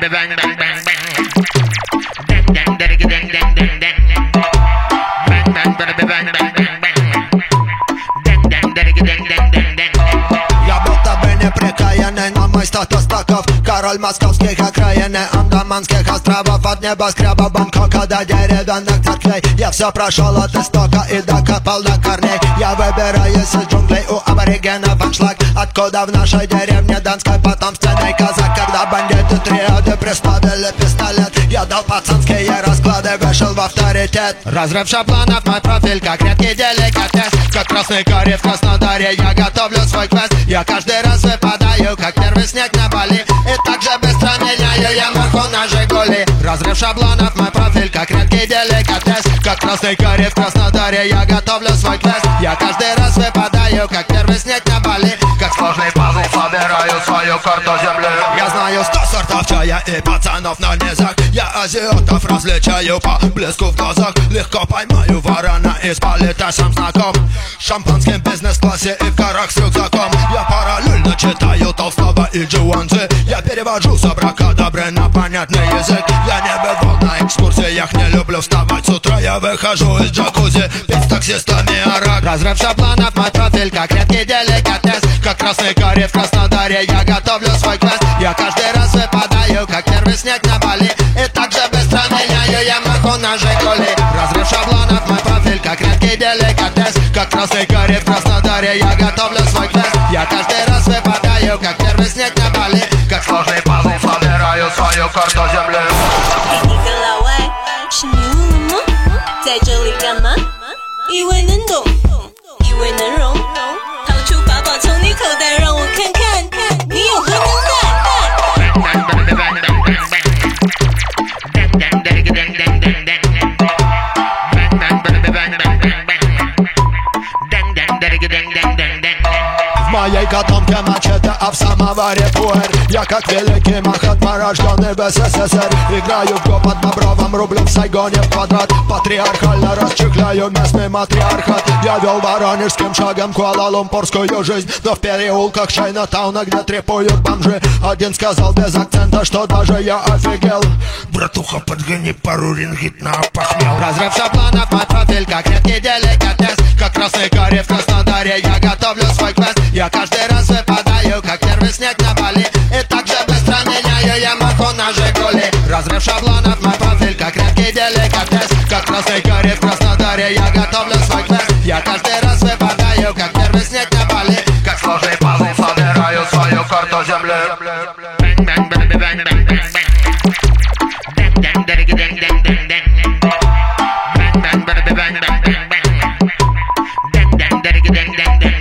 baby bang bang bang bang. Dang dang dang dang dang dang dang. Bang bang baby bang bang bang bang. Dang dang dang dang dang dang dang. Я будто бы неприкаянный, но мой статус таков. Король московских окраин и Андаманских островов. От небоскреба Бангкока до деревянных церквей. Я все прошел от истока и докопал до корней. Я выбираюсь из джунглей у аборигенов аншлаг. Откуда в нашей деревне донской потомственный казак. Когда бандиты триады приставили пистолет, я дал пацанские расклады, вышел в авторитет. Разрыв шаблонов, мой профиль как редкий деликатес. Как красный карри в Краснодаре, я готовлю свой квест. Я каждый раз выпадаю, как первый снег на Бали. И так же быстро меняю я марку на Жигули. Разрыв шаблонов, мой профиль как редкий деликатес. Как красный карри в Краснодаре, я готовлю свой квест. Я каждый раз выпадаю, как первый снег на Бали. Как сложный пазл собираю свою карту земли. Я знаю 100 сортов чая и пацанов на низах. Я азиатов различаю по блеску в глазах. Легко поймаю ворона из палита, сам знаком. Шампанским бизнес-классе и в горах с рюкзаком. Я параллельно читаю Толстого и Джуанзи. Я перевожу с абракадабры на понятный язык. Я не бывал на экскурсиях, не люблю вставать с утра. Я выхожу из джакузи, пить с таксистами арак. Разрыв шаблонов, мой профиль как редкий деликатес. Как красный карри в Краснодаре, я готовлю свой квест. Я каждый раз выпадаю, как первый снег на Бали. И так же быстро меняю я марку на Жигули. Разрыв шаблонов, мой профиль как редкий деликатес. Как красный карри в Краснодаре, я готовлю свой квест. Я каждый раз выпадаю, как первый снег на Бали. Как сложный пазл собираю свою карту земли. 给你个老外，是你误了吗？在这里干嘛？以为能懂，以为能容，掏出法宝从你口袋让我看看，你有何能耐？ Bang bang baby bang bang bang bang. Dang dang dang dang dang dang dang. Bang bang baby bang bang bang bang. Dang dang dang dang dang dang dang. В моей котомке мачете, а в самоваре пуэр. Я как великий Махатма, рожденный в СССР. Играю в го под Бобровым, рублю в Сайгоне в квадрат. Патриархально расчехляю местный матриархат. Я вел воронежским шагом куала-лумпурскую жизнь. Но в переулках Чайнатауна, где трепуют бомжи, один сказал без акцента, что даже я офигел. Братуха, подгони пару рингит на опахмел. Разрыв шаблонов, мой профиль как редкий деликатес. Как красный карри в Краснодаре, я готовлю свой квест. Я каждый раз выпадаю, как первый снег на Бали. И так же быстро меняю я марку на Жигули. Разрыв шаблонов, мой профиль как редкий деликатес. Как красный карри в Краснодаре, я готовлю свой квест. Я каждый раз выпадаю, как первый снег на Бали. Как сложный пазл собираю свою карту земли. Bang bang baby bang bang bang bang. Dang dang dang dang dang dang dang. Bang bang baby bang bang bang bang. Dang dang dang dang dang dang.